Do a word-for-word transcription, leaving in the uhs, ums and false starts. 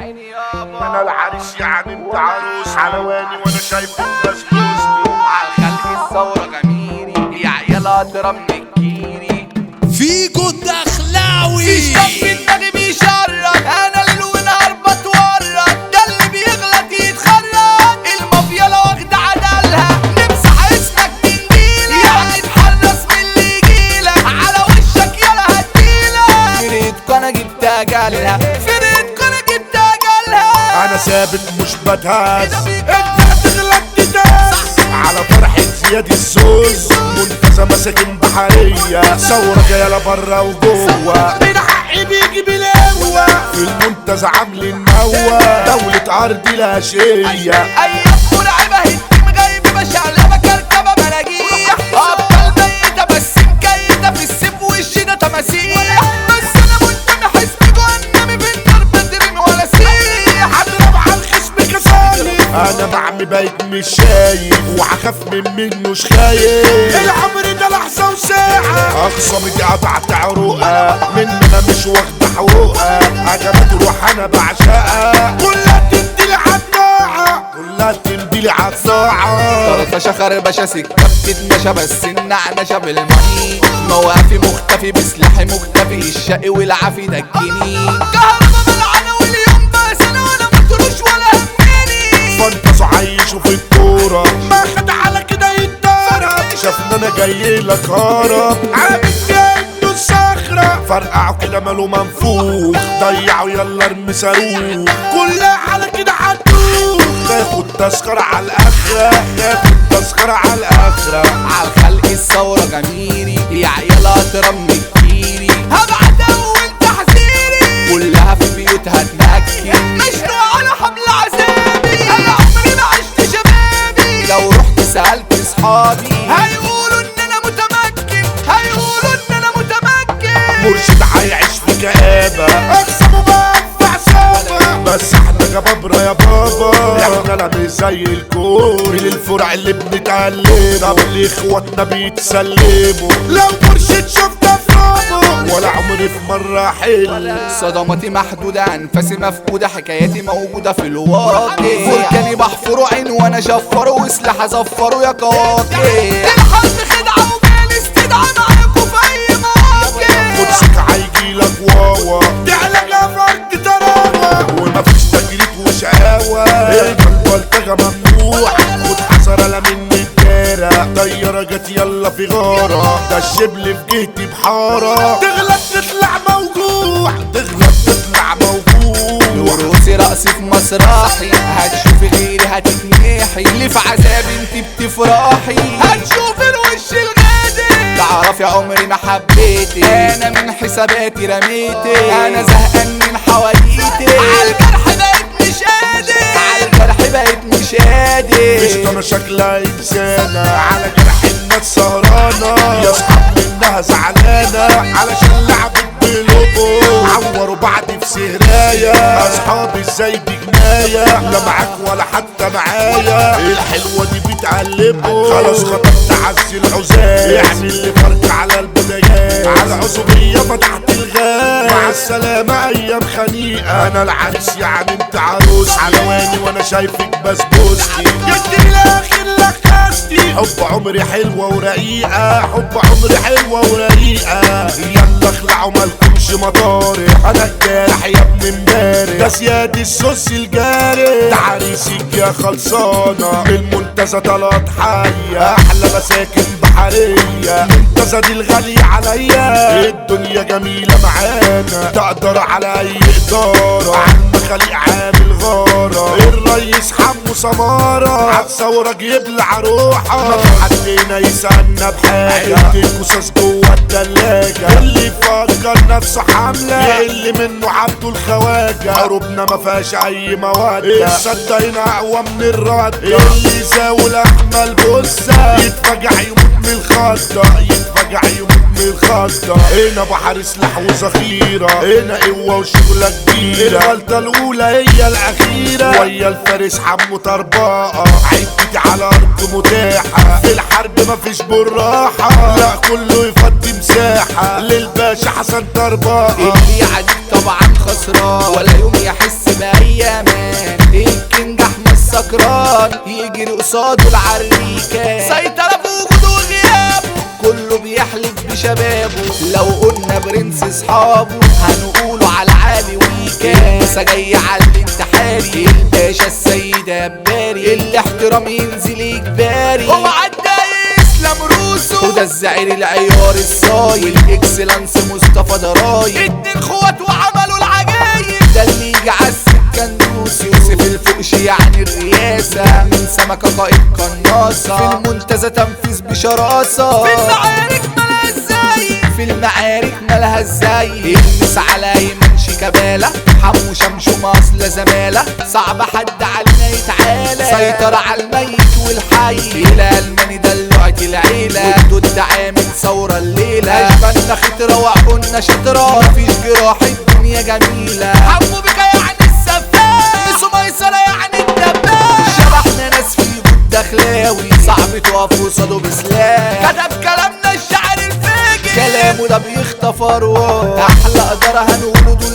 انا العريس يعني انت عروس حلواني وانا شايفك بسبوستي عالخلق الثورة جميلي يا عيال اضرب من الكيري فيجو الدخلاوي مفيش كف في دماغي بيشرد انا ليل ونهار بتورد ده اللي بيغلط يتخرج المافيا لو واخدة عدلها نمسح اسمك بنديلة يعني تحرص من اللي يجيلك على وشك يلا هديلك فرقتك انا جبت اجلها فرقتك انا جبت اجلها انا ثابت مش بتهز انت هتغلط تداس على فرحة زياد الزوز منتزه مساكن بحرية ثورة جاية برا وجوه من حقي بيجي بالقوة في المنتزه عاملين نوة دولة ارض لا شيء ايام مرعبة هتم غايبة بشعلبة كركبة مراجيح ابطال ميتة بس مكيتة في السيف والشدة تماسيح بس انا منتمي حزب جهنمي في النار بدرين ولا سيح هضرب على الخصم كسالي انا بعمي بيت مش شايف وعخاف من منه مش خايف العمر ده لحظة وساعة اخصامي دي قطعت عروقها مننا مش واخدة حقوقها عجبت روح انا بعشقها كلها تديلي عالطاعة كلها تديلي عالطاعة طرطشة خربشة سكة بتتمشى بس النعنشة بالماني موقفي مختفي بسلاحي مختفي الشقي والعافي ده الجنين كهربا ملعنة واليوم بس انا وانا مطروش ولا همني فانتزوا عايشوا في الكورة ما خد على كده يتضرب شافنا انا جاي لك هرب عامل جنه الصخرة فرقعوا كده ماله منفوخ ضيعوا يلا ارمي صاروخ كلها على كده هتدوخ تاخد تذكرة على الآخرة تاخد تذكرة على الآخرة عالخلق الثورة جميلي يا عيال اضرب من الكيري هبعت اول تحذيري كلها في بيوتها تنكي مش على حبل عذابي انا عمري ما عشت شبابي لو رحت سألت اصحابي هيقولوا ان انا متمكن هيقولوا ان انا متمكن مرشد هيعيش في كآبة اقسموا بقى في عصابة بس احنا جبابرة يا بابا احنا لا مش زي الكون الفرع اللي بنتعلمه طب ليه اخواتنا بيتسلموا لو مرشد شفت افرامه ولا عمري في مرة حل صدماتي محدودة أنفاسي مفقودة حكاياتي موجودة في الواقع بركاني بحفره عين وأنا شفره وسلاح أزفره يا قاطع الحرب خدعة وجالي استدعى معاكوا في أي مواقع قدسك هيجيلك واوا تعلق فرد تراوة ومفيش تجريد وشقاوة البلطجة ممنوع خد حذرة لا مني الدارة طيارة جت يلا في غارة ده الشبل في جهتي بحارة تغلط تطلع موجوع تغلط تطلع موجوع ورقصي رقصي في مسرحي هتشوفي غيري هتتنحي اللي في عذاب انتي بتفرحي هتشوفي الوش الغادي تعرفي عمري ما حبيتي انا من حساباتي رميتي انا زهقان من حواديتي عالجرح بقيت مش قادر عالجرح بقيت مش قادر مش انا شكلها انسانة على جرح الناس سهرانة يا اصحاب منها زعلانة علشان لعبت بلوبو عوروا بعض في سهراية اصحابي ازاي دي جناية لا معاك ولا حتى معايا الحلوة دي بتعلمه خلاص خطبت عز العزال يعني اللي فرق على البدايات على عصبية فتحت الغاز مع السلامة ايام خنيقة انا العريس يعني انت عروس حلواني وانا شايفك بسبوستي جبت الاخر لخستي حب عمري حلوة ورقيقة حب عمري حلوة ورقيقة يلا اخلعوا مالكمش مطارح انا الجارح يا ابن امبارح ده زياد السوس الجارح ده عريسك يا خلصانة المنتزه طلعت حية احلى مساكن بحرية المنتزه دي الغالية عليا الدنيا جميلة معانا تقدر على اي ادارة عم خليق عامل غارة الريس حمو سمارة عالثورة يبلع روحه ما حدنا يسألنا بحاجة القصص جوه التلاجة اللي يفكر نفسه حملة يقل منه عبده الخواجة حروبنا ما فيهاش اي مواد الصدة هنا اقوى من الرد اللي يزاول احمل بصة يتفجع يموت من الخضة يتفجع يموت من الخضة هنا بحر سلاح وذخيرة هنا قوة وشغلة كبيرة الغلطة الاولى هي الاخيرة ويا الفارس حمو طرباقة عدتي على ارض متاحة في الحرب مفيش بالراحة لا كله يفضي مساحة للباشا حسن طرباقة اللي يعديك طبعا خسران ولا يوم يحس بأي اي امان. الكينج احمد سكران يجري قصاده العريكة، سيطرة بوجوده وغيابه كله بيحلف بشبابه. لو قلنا برنس اصحابه هنقوله على العالي ويكا، لسه جاي على الانتحاري الباشا السيد اباري، الاحترام ينزل اجباري. هو عدى اسلام روسو وده الزعير العيار الصايل، والاكسلانس مصطفى ضرايب، اتنين خوات وعملوا العجايب. ده اللي يجي عالسكه ندوس، يوسف الفقش يعني الرياسه، من سمكه قائد قناصه، في المنتزه تنفيذ بشراسه، في المعارك مالها ازاي، في المعارك مالها ازاي. المس على يمن شيكابالا، حمو شمشوم اصل زماله، صعب حد علينا يتعالى، سيطر على الميت والحي، الى الماني دلوعت العيله، ضد عامل ثوره الليله، اشبالنا خطره وقلنا شطره، مفيش جراح الدنيا جميله. حمو بك يعني السفاح، نسو ميسره يعني الدباح، شبحنا ناس في جود دخلاوي، صعب تقف قصاده بسلاح، كتب كلامنا الشعر الفاجر، كلامه ده بيخطف ارواح، احلى قدر هنقوله دول